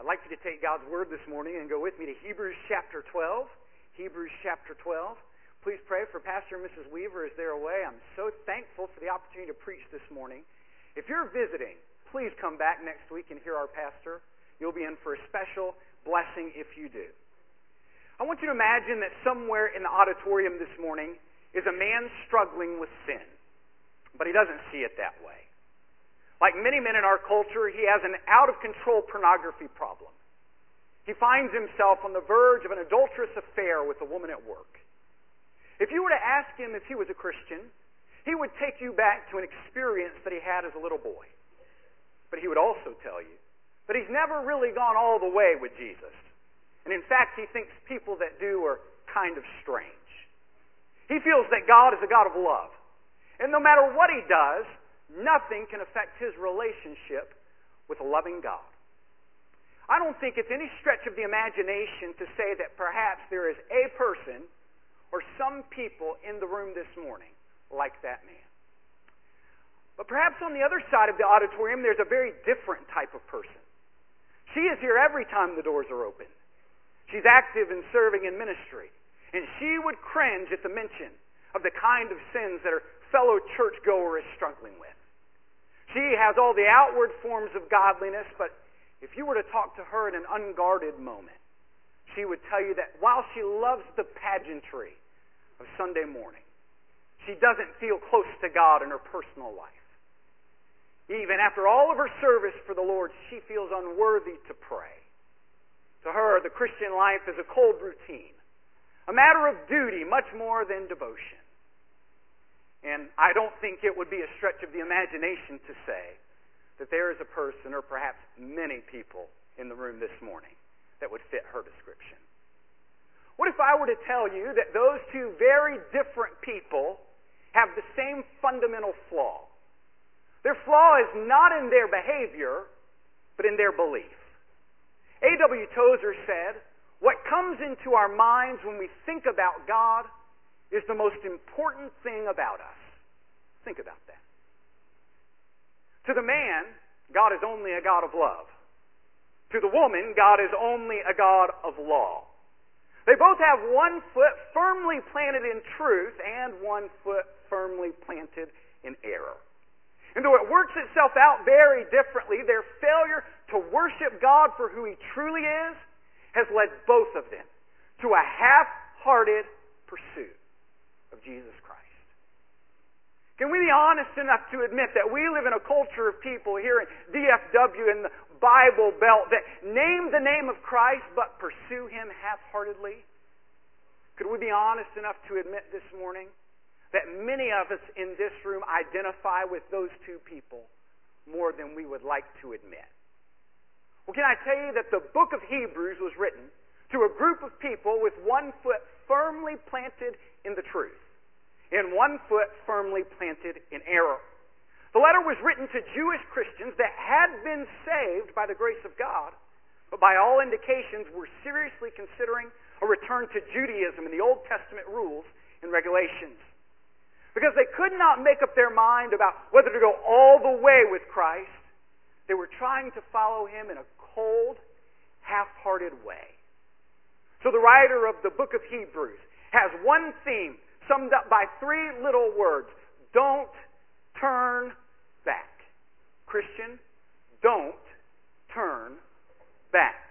I'd like you to take God's Word this morning and go with me to Hebrews chapter 12. Hebrews chapter 12. Please pray for Pastor and Mrs. Weaver as they're away. I'm so thankful for the opportunity to preach this morning. If you're visiting, please come back next week and hear our pastor. You'll be in for a special blessing if you do. I want you to imagine that somewhere in the auditorium this morning is a man struggling with sin, but he doesn't see it that way. Like many men in our culture, he has an out-of-control pornography problem. He finds himself on the verge of an adulterous affair with a woman at work. If you were to ask him if he was a Christian, he would take you back to an experience that he had as a little boy. But he would also tell you that he's never really gone all the way with Jesus. And in fact, he thinks people that do are kind of strange. He feels that God is a God of love. And no matter what he does, nothing can affect his relationship with a loving God. I don't think it's any stretch of the imagination to say that perhaps there is a person or some people in the room this morning like that man. But perhaps on the other side of the auditorium, there's a very different type of person. She is here every time the doors are open. She's active in serving in ministry. And she would cringe at the mention of the kind of sins that her fellow churchgoer is struggling with. She has all the outward forms of godliness, but if you were to talk to her in an unguarded moment, she would tell you that while she loves the pageantry of Sunday morning, she doesn't feel close to God in her personal life. Even after all of her service for the Lord, she feels unworthy to pray. To her, the Christian life is a cold routine, a matter of duty much more than devotion. And I don't think it would be a stretch of the imagination to say that there is a person, or perhaps many people in the room this morning, that would fit her description. What if I were to tell you that those two very different people have the same fundamental flaw? Their flaw is not in their behavior, but in their belief. A.W. Tozer said, "What comes into our minds when we think about God is the most important thing about us." Think about that. To the man, God is only a God of love. To the woman, God is only a God of law. They both have one foot firmly planted in truth and one foot firmly planted in error. And though it works itself out very differently, their failure to worship God for who He truly is has led both of them to a half-hearted pursuit of Jesus Christ. Can we be honest enough to admit that we live in a culture of people here in DFW in the Bible Belt that name the name of Christ but pursue Him half-heartedly? Could we be honest enough to admit this morning that many of us in this room identify with those two people more than we would like to admit? Well, can I tell you that the book of Hebrews was written to a group of people with one foot firmly planted in the truth and one foot firmly planted in error. The letter was written to Jewish Christians that had been saved by the grace of God, but by all indications were seriously considering a return to Judaism and the Old Testament rules and regulations. Because they could not make up their mind about whether to go all the way with Christ, they were trying to follow Him in a cold, half-hearted way. So the writer of the book of Hebrews has one theme summed up by three little words: don't turn back. Christian, don't turn back.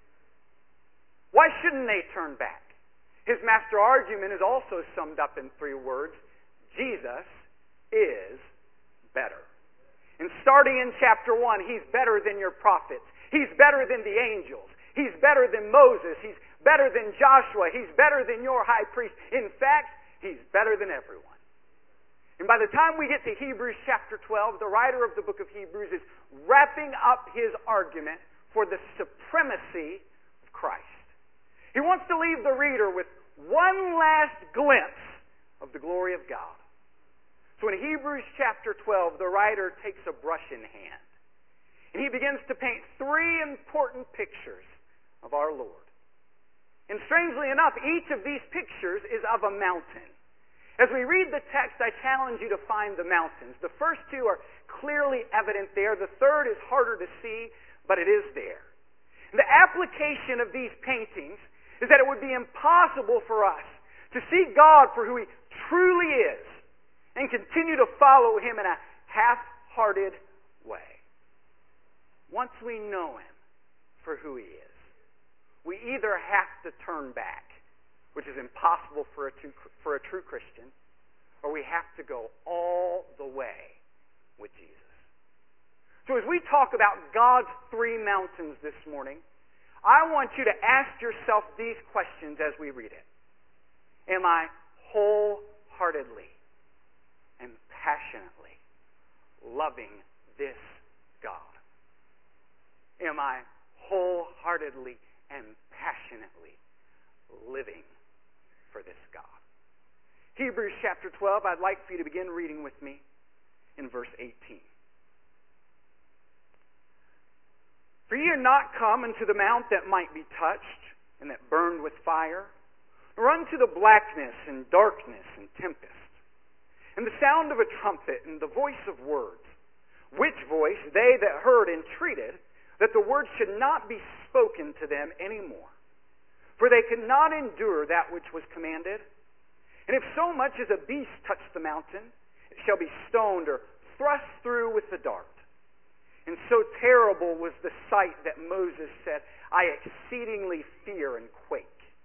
Why shouldn't they turn back? His master argument is also summed up in three words: Jesus is better. And starting in chapter 1, He's better than your prophets. He's better than the angels. He's better than Moses. He's better than Joshua. He's better than your high priest. In fact, He's better than everyone. And by the time we get to Hebrews chapter 12, the writer of the book of Hebrews is wrapping up his argument for the supremacy of Christ. He wants to leave the reader with one last glimpse of the glory of God. So in Hebrews chapter 12, the writer takes a brush in hand, and he begins to paint three important pictures of our Lord. And strangely enough, each of these pictures is of a mountain. As we read the text, I challenge you to find the mountains. The first two are clearly evident there. The third is harder to see, but it is there. And the application of these paintings is that it would be impossible for us to see God for who He truly is and continue to follow Him in a half-hearted way. Once we know Him for who He is, we either have to turn back, which is impossible for a true Christian, or we have to go all the way with Jesus. So as we talk about God's three mountains this morning, I want you to ask yourself these questions as we read it. Am I wholeheartedly and passionately loving this God? Am I wholeheartedly and passionately living for this God? Hebrews chapter 12, I'd like for you to begin reading with me in verse 18. For ye are not come unto the mount that might be touched, and that burned with fire, nor unto the blackness and darkness and tempest, and the sound of a trumpet and the voice of words, which voice they that heard entreated that the word should not be spoken to them any more. For they could not endure that which was commanded. And if so much as a beast touch the mountain, it shall be stoned or thrust through with the dart. And so terrible was the sight that Moses said, I exceedingly fear and quake.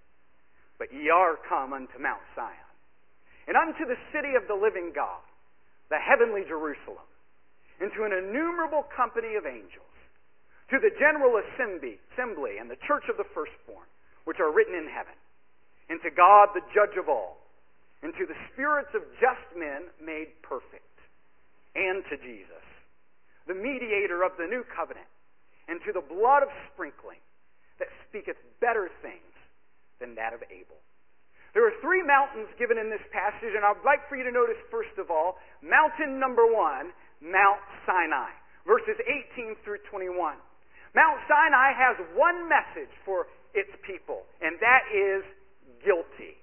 But ye are come unto Mount Zion, and unto the city of the living God, the heavenly Jerusalem, and to an innumerable company of angels, to the general assembly and the church of the firstborn, which are written in heaven, and to God the judge of all, and to the spirits of just men made perfect, and to Jesus, the mediator of the new covenant, and to the blood of sprinkling that speaketh better things than that of Abel. There are three mountains given in this passage, and I'd like for you to notice, first of all, mountain number 1, Mount Sinai, verses 18 through 21. Mount Sinai has one message for its people, and that is guilty.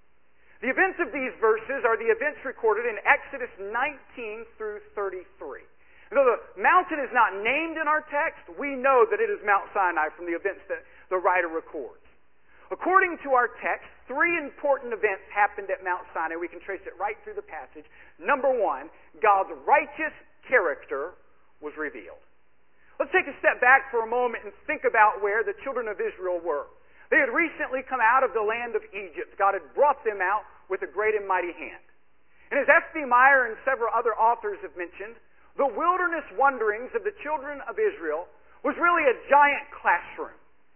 The events of these verses are the events recorded in Exodus 19 through 33. Though the mountain is not named in our text, we know that it is Mount Sinai from the events that the writer records. According to our text, three important events happened at Mount Sinai. We can trace it right through the passage. Number 1, God's righteous character was revealed. Let's take a step back for a moment and think about where the children of Israel were. They had recently come out of the land of Egypt. God had brought them out with a great and mighty hand. And as F.B. Meyer and several other authors have mentioned, the wilderness wanderings of the children of Israel was really a giant classroom.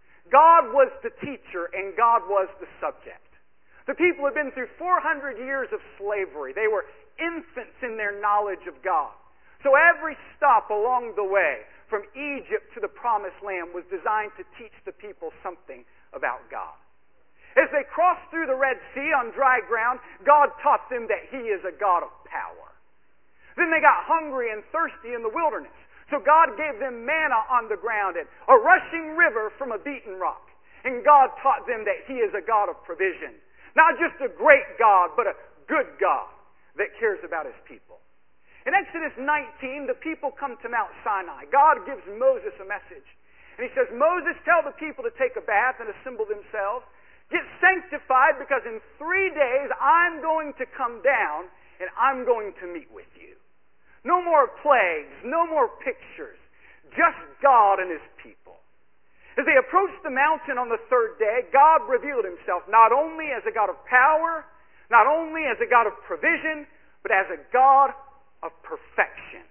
God was the teacher and God was the subject. The people had been through 400 years of slavery. They were infants in their knowledge of God. So every stop along the way, from Egypt to the Promised Land, was designed to teach the people something about God. As they crossed through the Red Sea on dry ground, God taught them that He is a God of power. Then they got hungry and thirsty in the wilderness. So God gave them manna on the ground and a rushing river from a beaten rock. And God taught them that He is a God of provision. Not just a great God, but a good God that cares about His people. In Exodus 19, the people come to Mount Sinai. God gives Moses a message. And He says, Moses, tell the people to take a bath and assemble themselves. Get sanctified, because in 3 days I'm going to come down and I'm going to meet with you. No more plagues, no more pictures, just God and His people. As they approached the mountain on the third day, God revealed Himself not only as a God of power, not only as a God of provision, but as a God of perfection.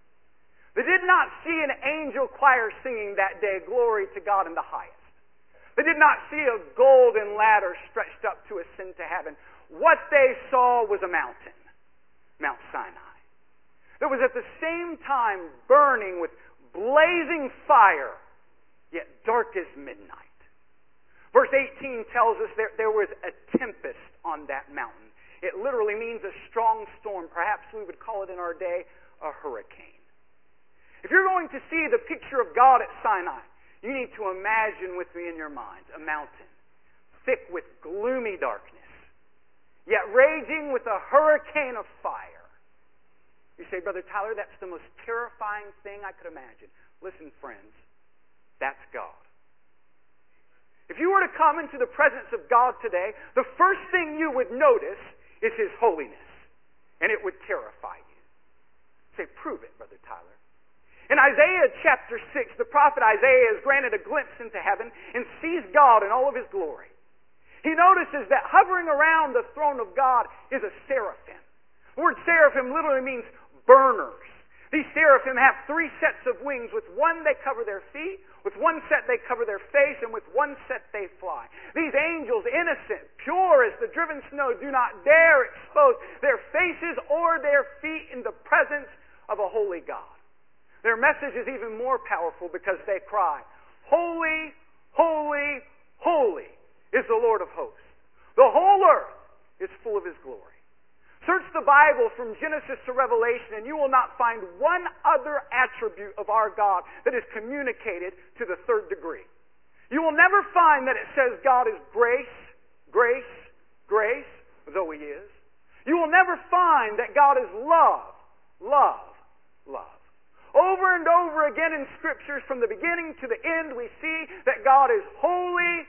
They did not see an angel choir singing that day, "Glory to God in the highest." They did not see a golden ladder stretched up to ascend to heaven. What they saw was a mountain, Mount Sinai. That was at the same time burning with blazing fire, yet dark as midnight. Verse 18 tells us there was a tempest on that mountain. It literally means a strong storm. Perhaps we would call it in our day a hurricane. If you're going to see the picture of God at Sinai, you need to imagine with me in your mind a mountain thick with gloomy darkness, yet raging with a hurricane of fire. You say, Brother Tyler, that's the most terrifying thing I could imagine. Listen, friends, that's God. come into the presence of God today, the first thing you would notice is His holiness. And it would terrify you. Say, prove it, Brother Tyler. In Isaiah chapter 6, the prophet Isaiah is granted a glimpse into heaven and sees God in all of His glory. He notices that hovering around the throne of God is a seraphim. The word seraphim literally means burners. These seraphim have 3 sets of wings. With one they cover their feet, with one set they cover their face, and with one set they fly. These angels, innocent, pure as the driven snow, do not dare expose their faces or their feet in the presence of a holy God. Their message is even more powerful because they cry, "Holy, holy, holy is the Lord of hosts. The whole earth is full of His glory." Search the Bible from Genesis to Revelation and you will not find one other attribute of our God that is communicated to the 3rd degree. You will never find that it says God is grace, grace, grace, though He is. You will never find that God is love, love, love. Over and over again in Scriptures, from the beginning to the end, we see that God is holy,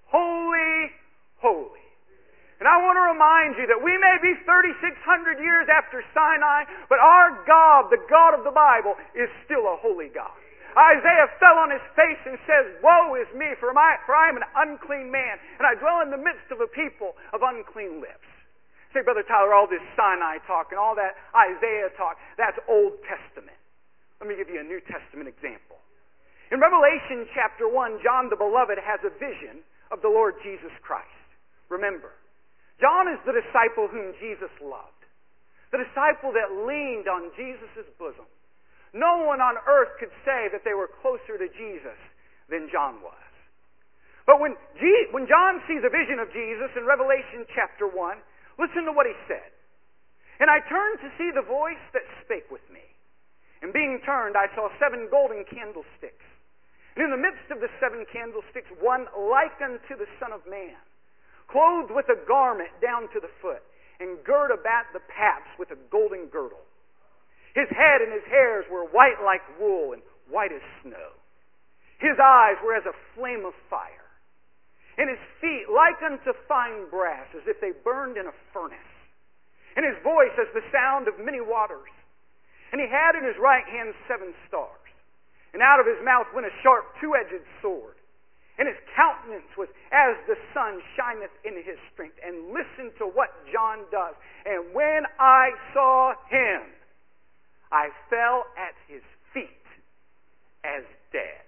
holy, holy. And I want to remind you that we may be 3,600 years after Sinai, but our God, the God of the Bible, is still a holy God. Isaiah fell on his face and says, "Woe is me, for I am an unclean man, and I dwell in the midst of a people of unclean lips." Say, Brother Tyler, all this Sinai talk and all that Isaiah talk, that's Old Testament. Let me give you a New Testament example. In Revelation chapter 1, John the Beloved has a vision of the Lord Jesus Christ. Remember, John is the disciple whom Jesus loved. The disciple that leaned on Jesus' bosom. No one on earth could say that they were closer to Jesus than John was. But when John sees a vision of Jesus in Revelation chapter 1, listen to what he said. "And I turned to see the voice that spake with me. And being turned, I saw 7 golden candlesticks. And in the midst of the 7 candlesticks, one like unto the Son of Man, clothed with a garment down to the foot, and girt about the paps with a golden girdle. His head and his hairs were white like wool and white as snow. His eyes were as a flame of fire, and his feet like unto fine brass, as if they burned in a furnace. And his voice as the sound of many waters. And he had in his right hand 7 stars. And out of his mouth went a sharp 2-edged sword. And his countenance was as the sun shineth in his strength." And listen to what John does. "And when I saw him, I fell at his feet as dead."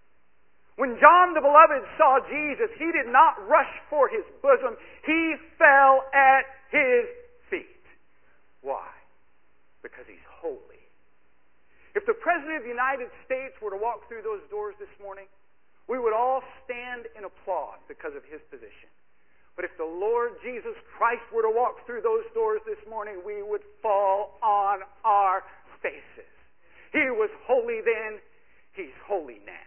When John the Beloved saw Jesus, he did not rush for His bosom. He fell at His feet. Why? Because He's holy. If the President of the United States were to walk through those doors this morning, we would all stand and applaud because of His position. But if the Lord Jesus Christ were to walk through those doors this morning, we would fall on our faces. He was holy then, He's holy now.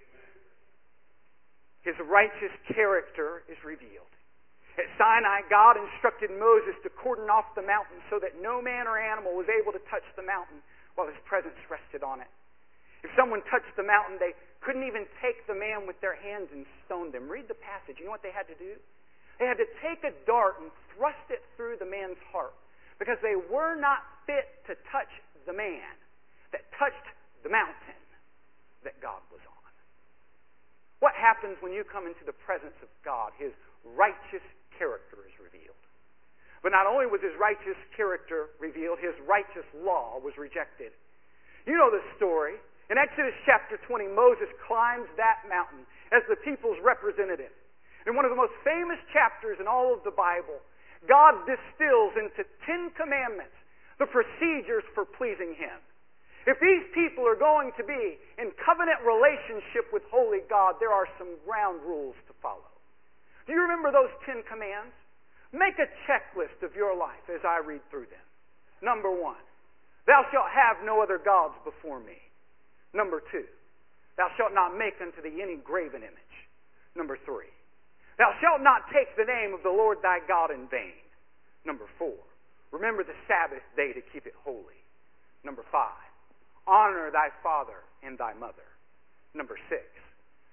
His righteous character is revealed. At Sinai, God instructed Moses to cordon off the mountain so that no man or animal was able to touch the mountain while His presence rested on it. If someone touched the mountain, they couldn't even take the man with their hands and stone them. Read the passage. You know what they had to do? They had to take a dart and thrust it through the man's heart, because they were not fit to touch the man that touched the mountain that God was on. What happens when you come into the presence of God? His righteous character is revealed. But not only was His righteous character revealed, His righteous law was rejected. You know the story. In Exodus chapter 20, Moses climbs that mountain as the people's representative. In one of the most famous chapters in all of the Bible, God distills into 10 commandments the procedures for pleasing Him. If these people are going to be in covenant relationship with holy God, there are some ground rules to follow. Do you remember those 10 commands? Make a checklist of your life as I read through them. Number 1, thou shalt have no other gods before me. Number 2, thou shalt not make unto thee any graven image. Number 3, thou shalt not take the name of the Lord thy God in vain. Number 4, remember the Sabbath day to keep it holy. Number 5, honor thy father and thy mother. Number 6, thou shalt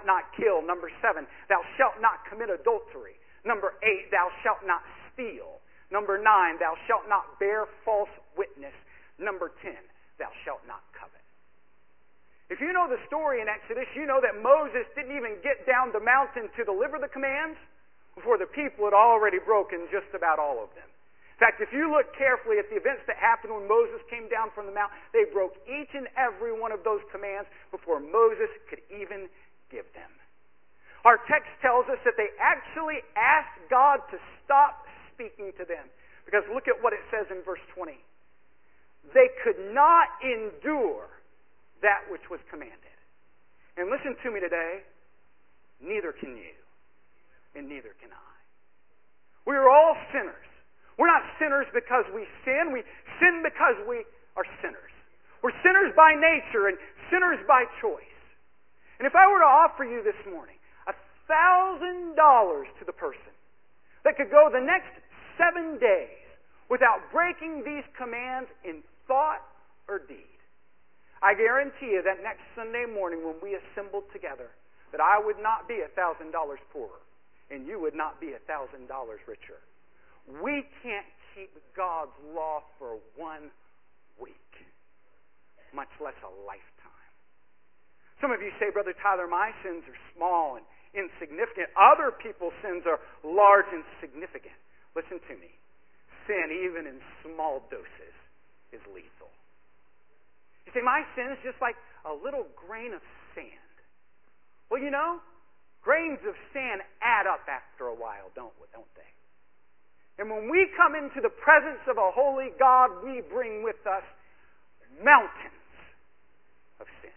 shalt not kill. Number 7, thou shalt not commit adultery. Number 8, thou shalt not steal. Number 9, thou shalt not bear false witness. Number 10, thou shalt not covet. If you know the story in Exodus, you know that Moses didn't even get down the mountain to deliver the commands before the people had already broken just about all of them. In fact, if you look carefully at the events that happened when Moses came down from the mountain, they broke each and every one of those commands before Moses could even give them. Our text tells us that they actually asked God to stop speaking to them. Because look at what it says in verse 20. They could not endure that which was commanded. And listen to me today, neither can you, and neither can I. We are all sinners. We're not sinners because we sin. We sin because we are sinners. We're sinners by nature and sinners by choice. And if I were to offer you this morning $1,000 to the person that could go the next 7 days without breaking these commands in thought or deed, I guarantee you that next Sunday morning when we assembled together, that I would not be $1,000 poorer and you would not be $1,000 richer. We can't keep God's law for 1 week, much less a lifetime. Some of you say, Brother Tyler, my sins are small and insignificant. Other people's sins are large and significant. Listen to me. Sin, even in small doses, is lethal. You say, my sin is just like a little grain of sand. Well, you know, grains of sand add up after a while, don't they? And when we come into the presence of a holy God, we bring with us mountains of sin.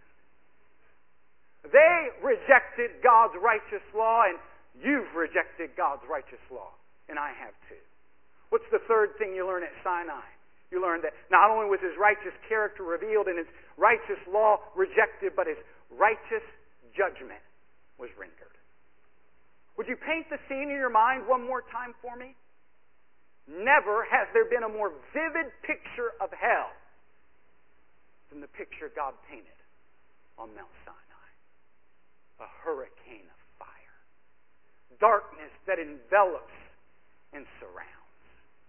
They rejected God's righteous law, and you've rejected God's righteous law, and I have too. What's the third thing you learn at Sinai? You learn that not only was his righteous character revealed and his righteous law rejected, but his righteous judgment was rendered. Would you paint the scene in your mind one more time for me? Never has there been a more vivid picture of hell than the picture God painted on Mount Sinai. A hurricane of fire. Darkness that envelops and surrounds.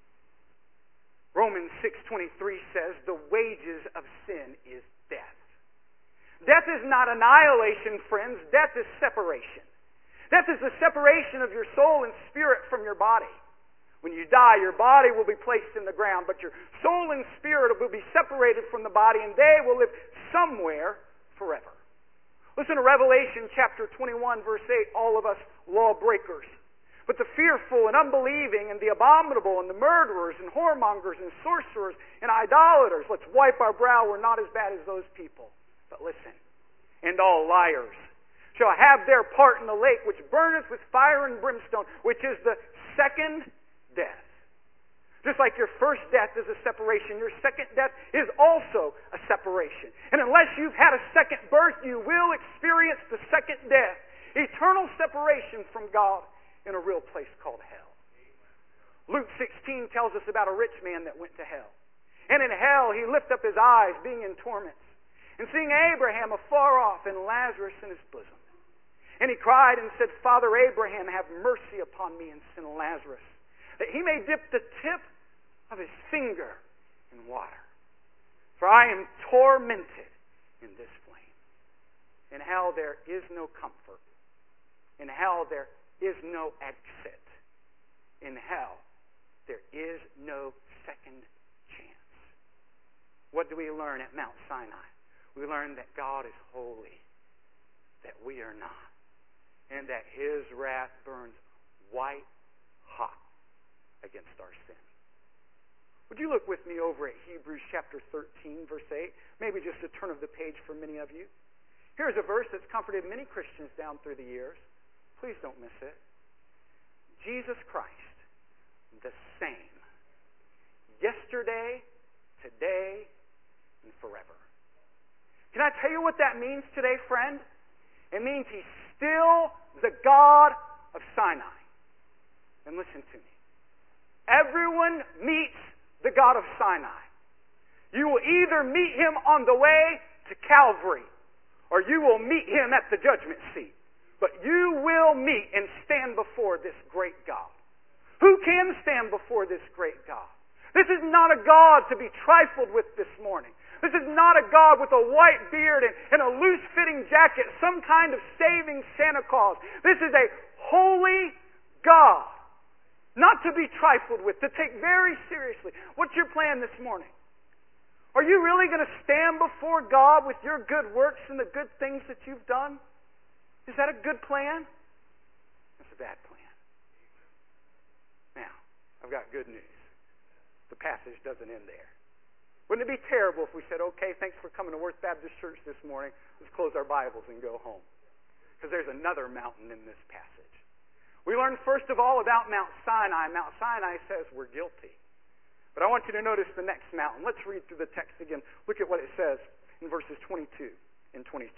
Romans 6:23 says, the wages of sin is death. Death is not annihilation, friends. Death is separation. Death is the separation of your soul and spirit from your body. When you die, your body will be placed in the ground, but your soul and spirit will be separated from the body, and they will live somewhere forever. Listen to Revelation chapter 21, verse 8, all of us lawbreakers. But the fearful and unbelieving and the abominable and the murderers and whoremongers and sorcerers and idolaters, let's wipe our brow, we're not as bad as those people. But listen, and all liars shall have their part in the lake which burneth with fire and brimstone, which is the second death. Just like your first death is a separation, your second death is also a separation. And unless you've had a second birth, you will experience the second death. Eternal separation from God in a real place called hell. Luke 16 tells us about a rich man that went to hell. And in hell he lifted up his eyes, being in torments, and seeing Abraham afar off and Lazarus in his bosom. And he cried and said, Father Abraham, have mercy upon me and send Lazarus, that he may dip the tip of his finger in water. For I am tormented in this flame. In hell there is no comfort. In hell there is no exit. In hell there is no second chance. What do we learn at Mount Sinai? We learn that God is holy, that we are not, and that his wrath burns white hot against our sin. Would you look with me over at Hebrews chapter 13, verse 8? Maybe just a turn of the page for many of you. Here's a verse that's comforted many Christians down through the years. Please don't miss it. Jesus Christ, the same, yesterday, today, and forever. Can I tell you what that means today, friend? It means he's still the God of Sinai. And listen to me. Everyone meets the God of Sinai. You will either meet him on the way to Calvary, or you will meet him at the judgment seat. But you will meet and stand before this great God. Who can stand before this great God? This is not a God to be trifled with this morning. This is not a God with a white beard and a loose-fitting jacket, some kind of saving Santa Claus. This is a holy God, not to be trifled with, to take very seriously. What's your plan this morning? Are you really going to stand before God with your good works and the good things that you've done? Is that a good plan? That's a bad plan. Now, I've got good news. The passage doesn't end there. Wouldn't it be terrible if we said, okay, thanks for coming to Worth Baptist Church this morning. Let's close our Bibles and go home. Because there's another mountain in this passage. We learn first of all about Mount Sinai. Mount Sinai says we're guilty. But I want you to notice the next mountain. Let's read through the text again. Look at what it says in verses 22 and 23.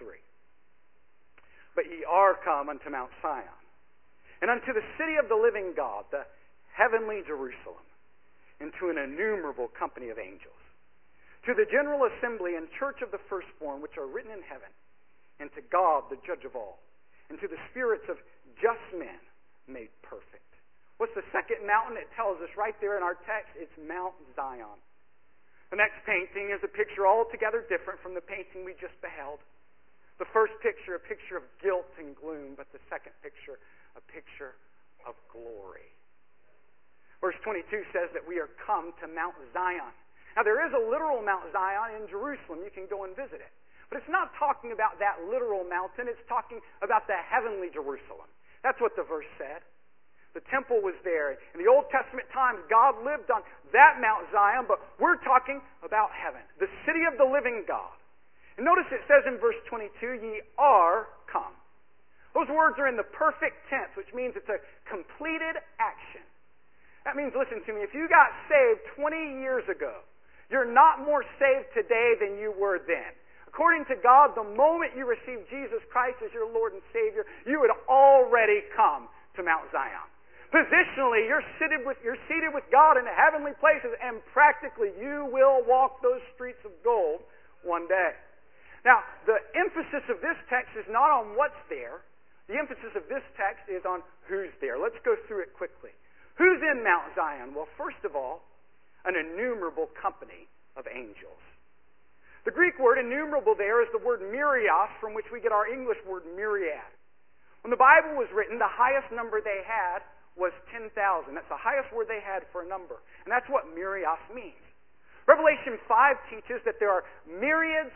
But ye are come unto Mount Sion, and unto the city of the living God, the heavenly Jerusalem, and to an innumerable company of angels, to the general assembly and church of the firstborn which are written in heaven, and to God the judge of all, and to the spirits of just men made perfect. What's the second mountain? It tells us right there in our text. It's Mount Zion. The next painting is a picture altogether different from the painting we just beheld. The first picture, a picture of guilt and gloom, but the second picture, a picture of glory. Verse 22 says that we are come to Mount Zion. Now, there is a literal Mount Zion in Jerusalem. You can go and visit it. But it's not talking about that literal mountain. It's talking about the heavenly Jerusalem. That's what the verse said. The temple was there. In the Old Testament times, God lived on that Mount Zion, but we're talking about heaven, the city of the living God. And notice it says in verse 22, ye are come. Those words are in the perfect tense, which means it's a completed action. That means, listen to me, if you got saved 20 years ago, you're not more saved today than you were then. According to God, the moment you received Jesus Christ as your Lord and Savior, you had already come to Mount Zion. Positionally, you're seated with God in the heavenly places, and practically you will walk those streets of gold one day. Now, the emphasis of this text is not on what's there. The emphasis of this text is on who's there. Let's go through it quickly. Who's in Mount Zion? Well, first of all, an innumerable company of angels. The Greek word innumerable there is the word myrios, from which we get our English word myriad. When the Bible was written, the highest number they had was 10,000. That's the highest word they had for a number. And that's what myrios means. Revelation 5 teaches that there are myriads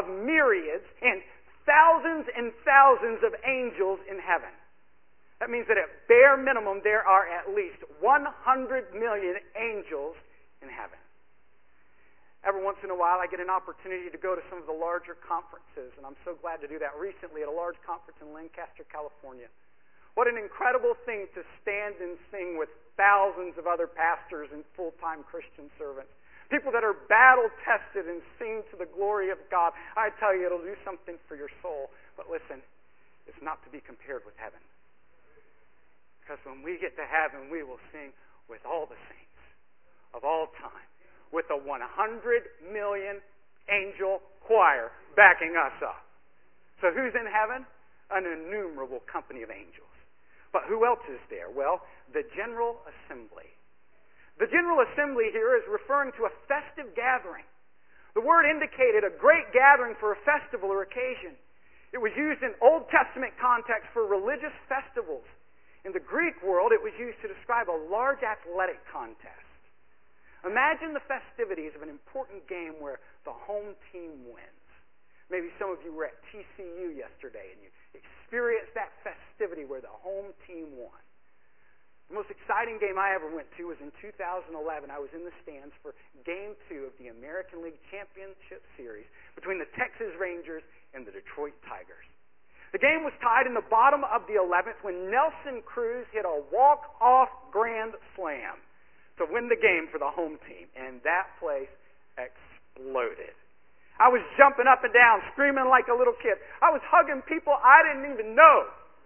and thousands of angels in heaven. That means that at bare minimum there are at least 100 million angels in heaven. Every once in a while I get an opportunity to go to some of the larger conferences, and I'm so glad to do that. Recently at a large conference in Lancaster, California. What an incredible thing to stand and sing with thousands of other pastors and full-time Christian servants. People that are battle-tested and sing to the glory of God. I tell you, it'll do something for your soul. But listen, it's not to be compared with heaven. Because when we get to heaven, we will sing with all the saints of all time, with a 100 million angel choir backing us up. So who's in heaven? An innumerable company of angels. But who else is there? Well, the General Assembly. The General Assembly here is referring to a festive gathering. The word indicated a great gathering for a festival or occasion. It was used in Old Testament context for religious festivals. In the Greek world, it was used to describe a large athletic contest. Imagine the festivities of an important game where the home team wins. Maybe some of you were at TCU yesterday and you experienced that festivity where the home team won. The most exciting game I ever went to was in 2011. I was in the stands for Game 2 of the American League Championship Series between the Texas Rangers and the Detroit Tigers. The game was tied in the bottom of the 11th when Nelson Cruz hit a walk-off grand slam to win the game for the home team, and that place exploded. I was jumping up and down, screaming like a little kid. I was hugging people I didn't even know.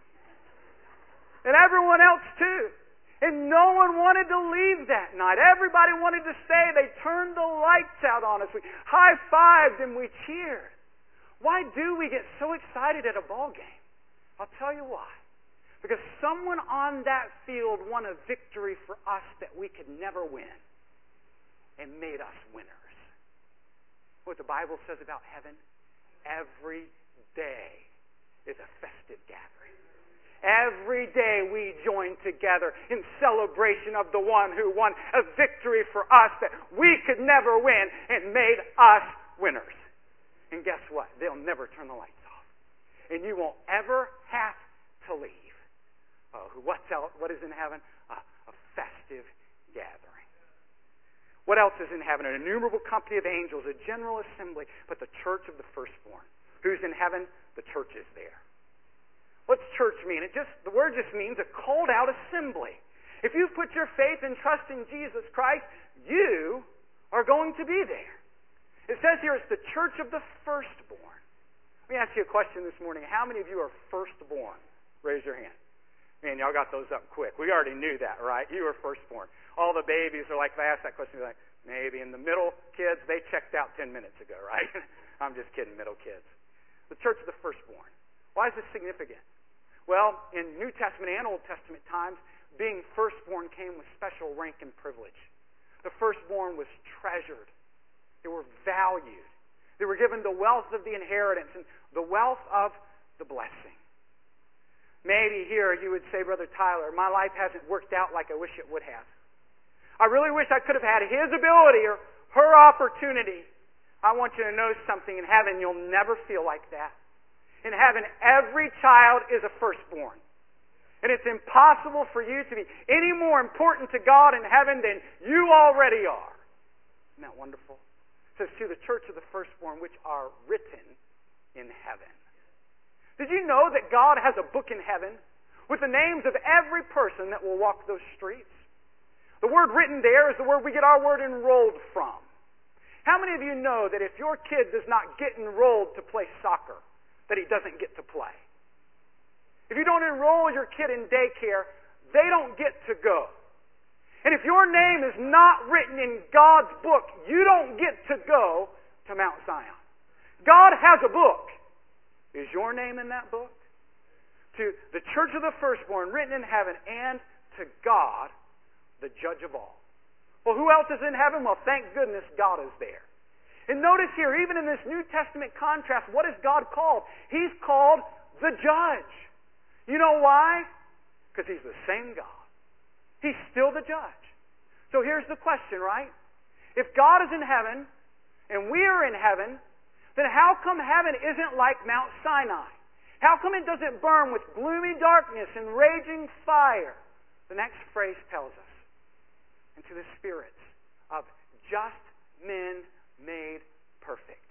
And everyone else too. And no one wanted to leave that night. Everybody wanted to stay. They turned the lights out on us. We high-fived and we cheered. Why do we get so excited at a ball game? I'll tell you why. Because someone on that field won a victory for us that we could never win and made us winners. What the Bible says about heaven? Every day is a festive gathering. Every day we join together in celebration of the one who won a victory for us that we could never win and made us winners. And guess what? They'll never turn the lights off. And you won't ever have to leave. What is in heaven? A festive gathering. What else is in heaven? An innumerable company of angels, a general assembly, but the church of the firstborn. Who's in heaven? The church is there. What's church mean? The word just means a called out assembly. If you've put your faith and trust in Jesus Christ, you are going to be there. It says here it's the church of the firstborn. Let me ask you a question this morning. How many of you are firstborn? Raise your hand. Man, y'all got those up quick. We already knew that, right? You were firstborn. All the babies are like, if I ask that question, they're like, maybe. And the middle kids, they checked out 10 minutes ago, right? I'm just kidding, middle kids. The church of the firstborn. Why is this significant? Well, in New Testament and Old Testament times, being firstborn came with special rank and privilege. The firstborn was treasured. They were valued. They were given the wealth of the inheritance and the wealth of the blessing. Maybe here you would say, Brother Tyler, my life hasn't worked out like I wish it would have. I really wish I could have had his ability or her opportunity. I want you to know something. In heaven, you'll never feel like that. In heaven, every child is a firstborn. And it's impossible for you to be any more important to God in heaven than you already are. Isn't that wonderful? It says, to the church of the firstborn, which are written in heaven. Did you know that God has a book in heaven with the names of every person that will walk those streets? The word written there is the word we get our word enrolled from. How many of you know that if your kid does not get enrolled to play soccer, that he doesn't get to play? If you don't enroll your kid in daycare, they don't get to go. And if your name is not written in God's book, you don't get to go to Mount Zion. God has a book. Is your name in that book? To the church of the firstborn, written in heaven, and to God, the judge of all. Well, who else is in heaven? Well, thank goodness God is there. And notice here, even in this New Testament contrast, what is God called? He's called the judge. You know why? Because He's the same God. He's still the judge. So here's the question, right? If God is in heaven, and we are in heaven, then how come heaven isn't like Mount Sinai? How come it doesn't burn with gloomy darkness and raging fire? The next phrase tells us, into the spirits of just men made perfect.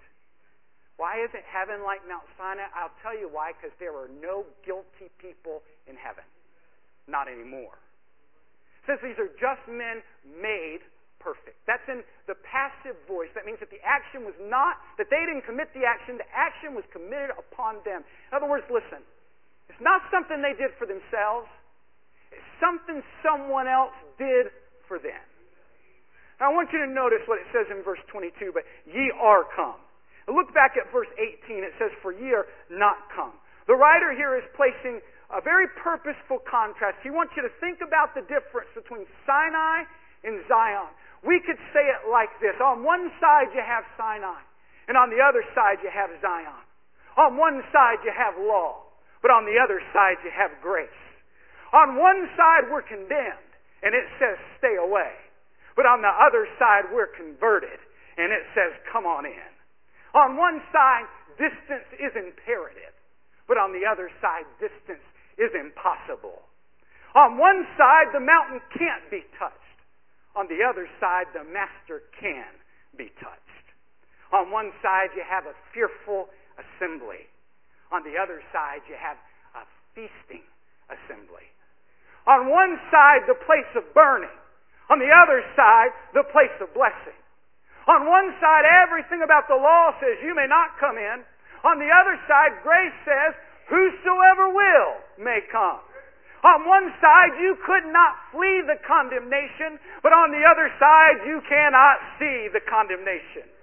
Why isn't heaven like Mount Sinai? I'll tell you why, because there are no guilty people in heaven. Not anymore. Since these are just men made perfect. That's in the passive voice. That means that the action was not, that they didn't commit the action was committed upon them. In other words, listen, it's not something they did for themselves. It's something someone else did for them. Now I want you to notice what it says in verse 22, but ye are come. Now look back at verse 18. It says, for ye are not come. The writer here is placing a very purposeful contrast. He wants you to think about the difference between Sinai and Zion. We could say it like this. On one side you have Sinai, and on the other side you have Zion. On one side you have law, but on the other side you have grace. On one side we're condemned, and it says stay away. But on the other side we're converted, and it says come on in. On one side distance is imperative, but on the other side distance is impossible. On one side the mountain can't be touched. On the other side, the master can be touched. On one side, you have a fearful assembly. On the other side, you have a feasting assembly. On one side, the place of burning. On the other side, the place of blessing. On one side, everything about the law says you may not come in. On the other side, grace says whosoever will may come. On one side, you could not flee the condemnation, but on the other side, you cannot see the condemnation.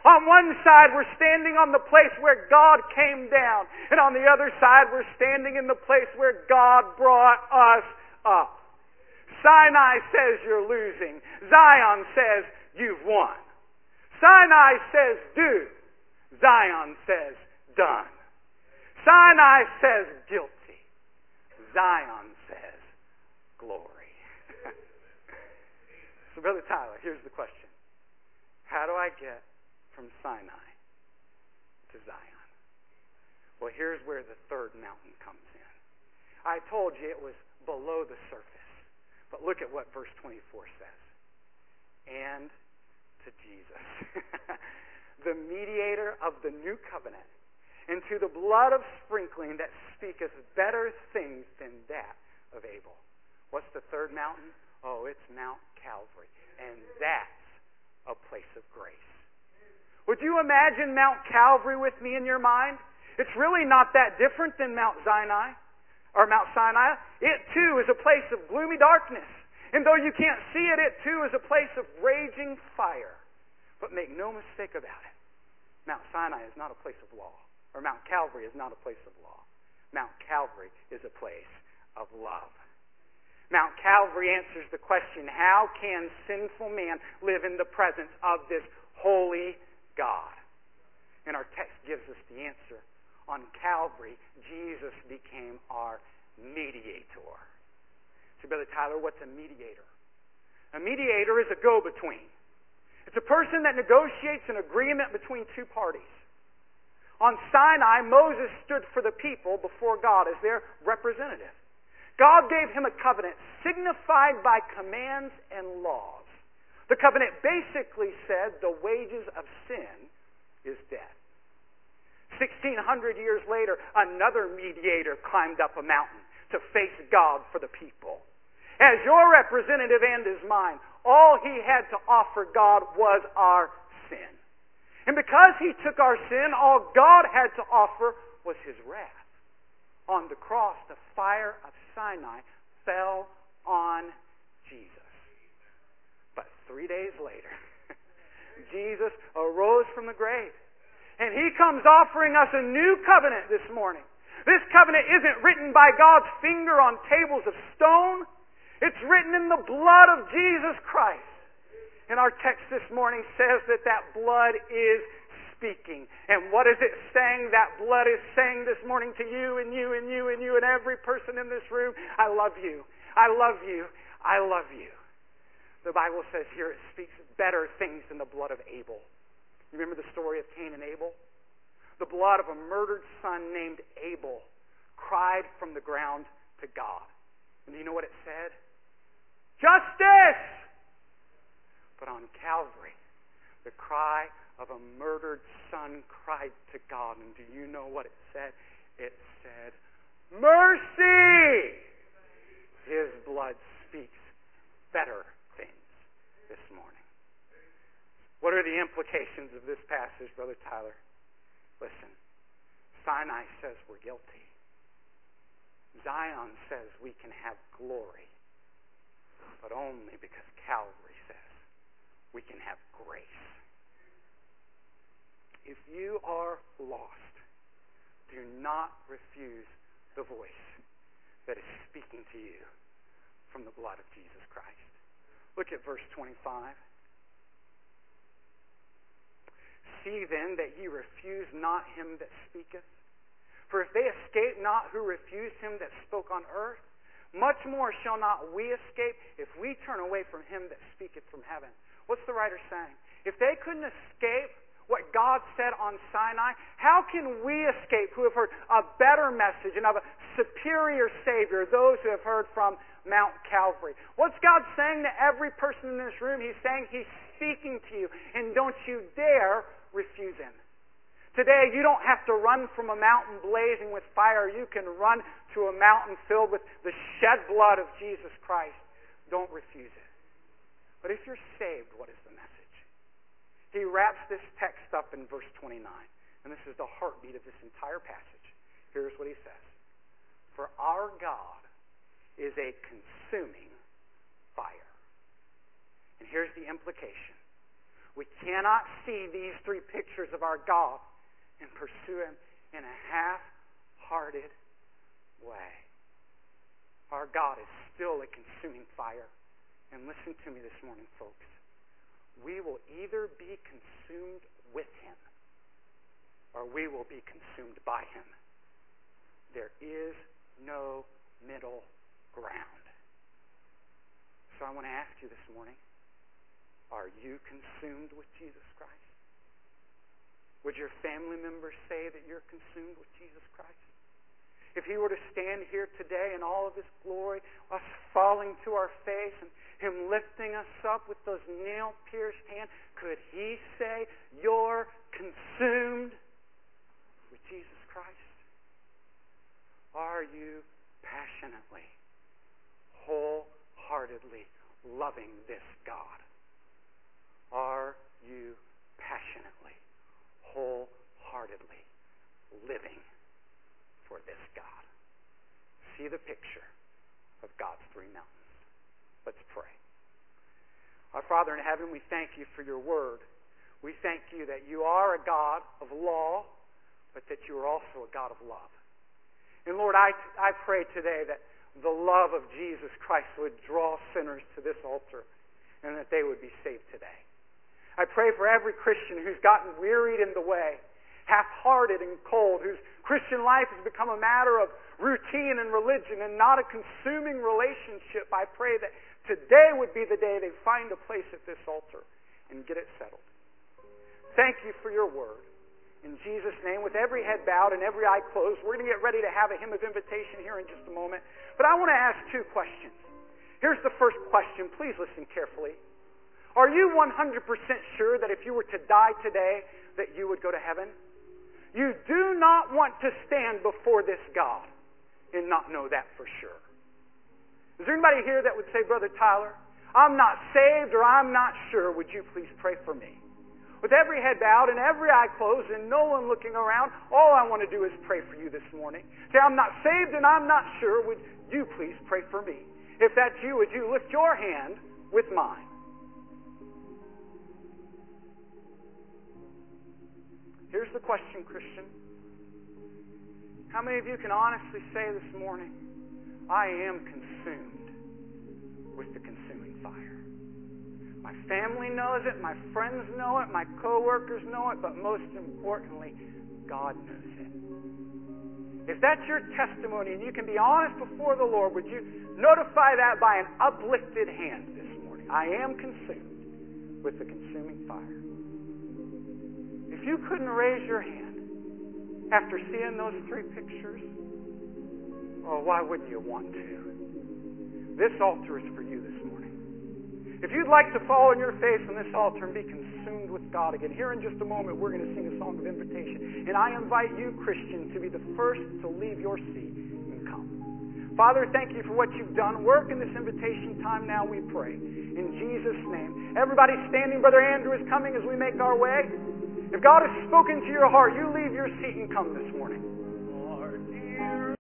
On one side, we're standing on the place where God came down. And on the other side, we're standing in the place where God brought us up. Sinai says you're losing. Zion says you've won. Sinai says do. Zion says done. Sinai says guilty. Zion says glory. So Brother Tyler, here's the question. How do I get from Sinai to Zion? Well, here's where the third mountain comes in. I told you it was below the surface. But look at what verse 24 says. And to Jesus, the mediator of the new covenant, and to the blood of sprinkling that speaketh better things than that of Abel. What's the third mountain? Oh, it's Mount Calvary. And that's a place of grace. Would you imagine Mount Calvary with me in your mind? It's really not that different than Mount Sinai. It too is a place of gloomy darkness. And though you can't see it, it too is a place of raging fire. But make no mistake about it. Mount Sinai is not a place of law. Or Mount Calvary is not a place of law. Mount Calvary is a place of love. Mount Calvary answers the question, how can sinful man live in the presence of this holy God? And our text gives us the answer. On Calvary, Jesus became our mediator. So, Brother Tyler, what's a mediator? A mediator is a go-between. It's a person that negotiates an agreement between two parties. On Sinai, Moses stood for the people before God as their representative. God gave him a covenant signified by commands and laws. The covenant basically said the wages of sin is death. 1,600 years later, another mediator climbed up a mountain to face God for the people. As your representative and as mine, all he had to offer God was our sin. And because he took our sin, all God had to offer was his wrath. On the cross, the fire of Sinai fell on Jesus. But 3 days later, Jesus arose from the grave. And he comes offering us a new covenant this morning. This covenant isn't written by God's finger on tables of stone. It's written in the blood of Jesus Christ. And our text this morning says that that blood is speaking. And what is it saying? That blood is saying this morning to you and you and you and you and every person in this room, I love you. I love you. I love you. The Bible says here it speaks better things than the blood of Abel. You remember the story of Cain and Abel? The blood of a murdered son named Abel cried from the ground to God. And do you know what it said? Justice! But on Calvary, the cry of a murdered son cried to God. And do you know what it said? It said, mercy! His blood speaks better things this morning. What are the implications of this passage, Brother Tyler? Listen, Sinai says we're guilty. Zion says we can have glory, but only because Calvary says we can have grace. If you are lost, do not refuse the voice that is speaking to you from the blood of Jesus Christ. Look at verse 25. See then that ye refuse not him that speaketh. For if they escape not who refused him that spoke on earth, much more shall not we escape if we turn away from him that speaketh from heaven. What's the writer saying? If they couldn't escape what God said on Sinai, how can we escape who have heard a better message and of a superior Savior, those who have heard from Mount Calvary? What's God saying to every person in this room? He's saying he's speaking to you, and don't you dare refuse him. Today, you don't have to run from a mountain blazing with fire. You can run to a mountain filled with the shed blood of Jesus Christ. Don't refuse it. But if you're saved, what is the message? He wraps this text up in verse 29. And this is the heartbeat of this entire passage. Here's what he says. For our God is a consuming fire. And here's the implication. We cannot see these three pictures of our God and pursue Him in a half-hearted way. Our God is still a consuming fire. And listen to me this morning, folks. We will either be consumed with Him or we will be consumed by Him. There is no middle ground. So I want to ask you this morning, are you consumed with Jesus Christ? Would your family members say that you're consumed with Jesus Christ? If He were to stand here today in all of His glory, us falling to our face and Him lifting us up with those nail-pierced hands, could He say, you're consumed with Jesus Christ? Are you passionately, wholeheartedly loving this God? Are you passionately, wholeheartedly living for this God? See the picture of God's three mountains. Let's pray. Our Father in heaven, we thank You for Your word. We thank You that You are a God of law, but that You are also a God of love. And Lord, I pray today that the love of Jesus Christ would draw sinners to this altar and that they would be saved today. I pray for every Christian who's gotten wearied in the way, half-hearted and cold, whose Christian life has become a matter of routine and religion and not a consuming relationship. I pray that today would be the day they find a place at this altar and get it settled. Thank You for Your word. In Jesus' name, with every head bowed and every eye closed, we're going to get ready to have a hymn of invitation here in just a moment. But I want to ask two questions. Here's the first question. Please listen carefully. Are you 100% sure that if you were to die today, that you would go to heaven? You do not want to stand before this God and not know that for sure. Is there anybody here that would say, Brother Tyler, I'm not saved or I'm not sure. Would you please pray for me? With every head bowed and every eye closed and no one looking around, all I want to do is pray for you this morning. Say, I'm not saved and I'm not sure. Would you please pray for me? If that's you, would you lift your hand with mine? Here's the question, Christian. How many of you can honestly say this morning, I am consumed with the consuming fire? My family knows it, my friends know it, my co-workers know it, but most importantly, God knows it. If that's your testimony and you can be honest before the Lord, would you notify that by an uplifted hand this morning? I am consumed with the consuming fire. If you couldn't raise your hand after seeing those three pictures, well, why wouldn't you want to? This altar is for you this morning. If you'd like to fall on your face on this altar and be consumed with God again, here in just a moment we're going to sing a song of invitation. And I invite you, Christian, to be the first to leave your seat and come. Father, thank You for what You've done. Work in this invitation time now, we pray. In Jesus' name. Everybody standing. Brother Andrew is coming as we make our way. If God has spoken to your heart, you leave your seat and come this morning. Our dear